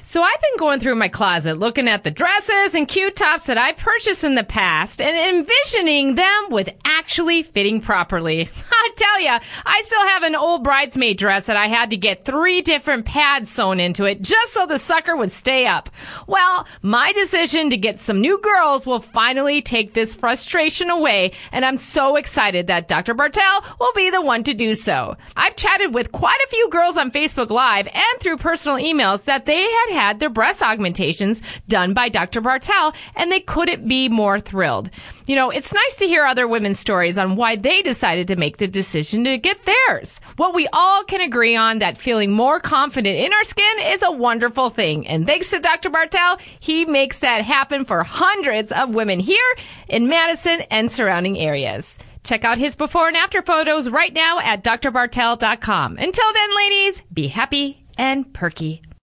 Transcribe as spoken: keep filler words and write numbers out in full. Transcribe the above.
So I've been going through my closet looking at the dresses and cute tops that I purchased in the past and envisioning them with actually fitting properly. I tell ya, I still have an old bridesmaid dress that I had to get three different pads sewn into it just so the sucker would stay up. Well, my decision to get some new girls will finally take this frustration away, and I'm so excited that Doctor Bartell will be the one to do so. I've chatted with quite a few girls on Facebook Live and through personal emails that they had had their breast augmentations done by Doctor Bartell, and they couldn't be more thrilled. You know, it's nice to hear other women's stories on why they decided to make the decision to get theirs. What we all can agree on that feeling more confident in our skin is a wonderful thing. And thanks to Doctor Bartell, he makes that happen for hundreds of women here in Madison and surrounding areas. Check out his before and after photos right now at d r bartell dot com. Until then, ladies, be happy and perky.